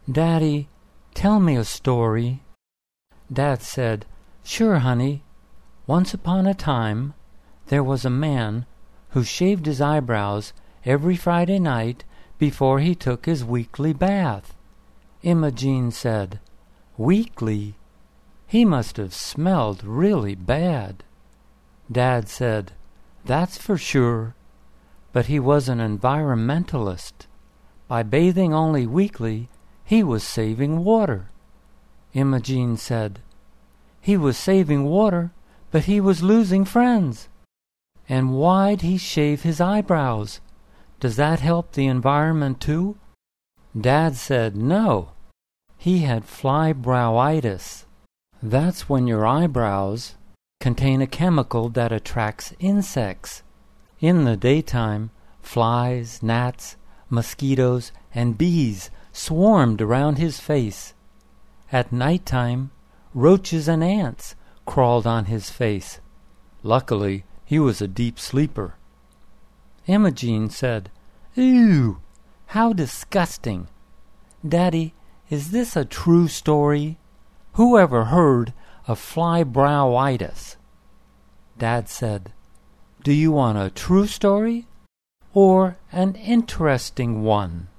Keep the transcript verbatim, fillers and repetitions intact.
"Daddy, tell me a story." Dad said, "Sure, honey. Once upon a time, there was a man who shaved his eyebrows every Friday night before he took his weekly bath." Imogene said, "Weekly? He must have smelled really bad." Dad said, "That's for sure. But he was an environmentalist. By bathing only weekly, he was saving water." Imogene said, "He was saving water, but he was losing friends. And why'd he shave his eyebrows? Does that help the environment too?" Dad said, "No. He had flybrowitis. That's when your eyebrows contain a chemical that attracts insects. In the daytime, flies, gnats, mosquitoes, and bees swarmed around his face. At nighttime, roaches and ants crawled on his face. Luckily, he was a deep sleeper." Imogene said, "Ew, how disgusting. Daddy, is this a true story? Who ever heard of flybrowitis?" Dad said, "Do you want a true story or an interesting one?"